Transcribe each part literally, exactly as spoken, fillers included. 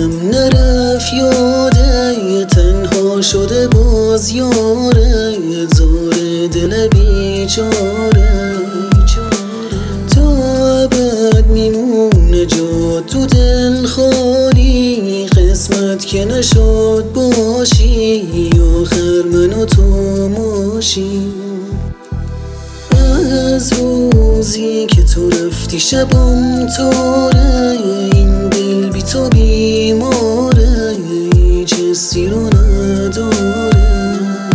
دلم نرفت یاده، تنها شده باز یاره، زار دل بیچاره. تا ابد میمونه جا تو دل خالی، قسمت که نشد باشی، آخر من و تو ماشی. از روزی که تو رفتی شبم تاره، این دل بی تو بیماره، هیچ حسی رو نداره.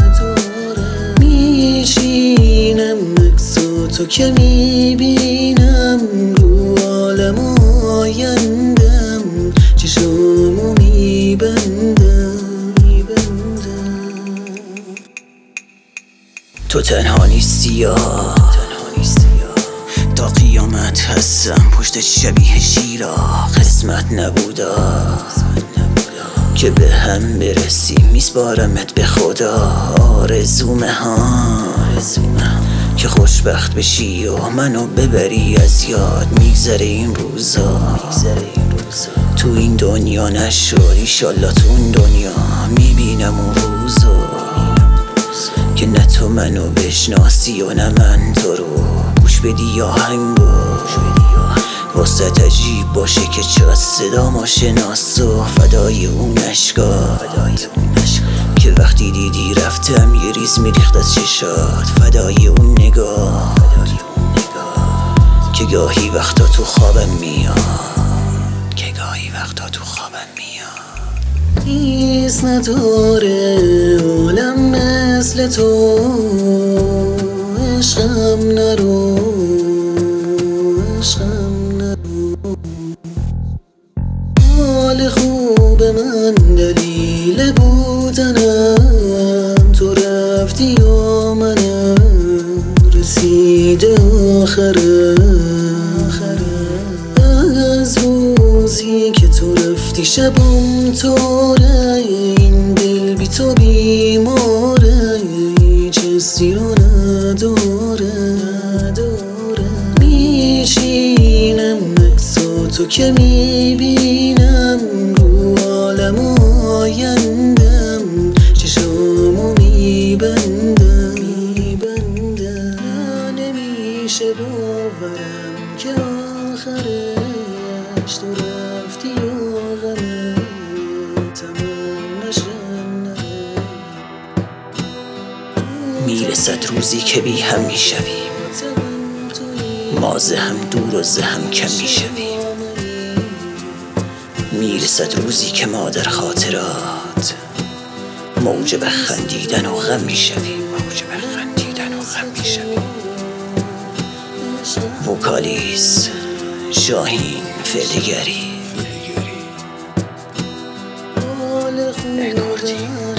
میشینم عکساتو که میبینم، رو عالم آیندم چشامو میبندم. تو تنها نیستی یا تا قیامت هستم پشت شبیه شیرا، قسمت نبودا که به هم برسیم، میسپارمت به خدا. آرزومه ها که خوشبخت بشی و منو ببری از یاد، میگذره این روزا تو این دنیا نشد، ایشالله تو اون دنیا میبینم اون روزا که نه تو منو بشناسی و نه من تو رو. گوش بدی آهنگو واسه عجیب باشه که چقدر صدا ما شناس و فدای اون اشکات که وقتی دیدی رفتم یه ریز میریخت از چشات. فدای اون نگاه که گاهی وقتا تو خوابم میاد، که گاهی وقتا تو خوابم میاد. نیست نداره عالم مثل تو، عشقم نرو عشقم نرو. حال خوب من دلیل بودنم، تو رفتی و منم رسیده آخره. از روزی که تو رفتی شبم تاره، این دل بی تو بیماره، هیچ حسی رو نداره. میشینم عکساتو که میبینم، رو عالم آیندم چشامو میبندم. نمیشه باورم که آخرش تو رفتی و غمه تمام نشن. میرسد روزی که بی هم میشویم، ما ز هم دور و ز هم کم میشویم. میرسد روزی که ما در خاطرات موجب خندیدن و غم میشویم، موجب خندیدن و غم میشویم. وکالیس شاهین فعلگری.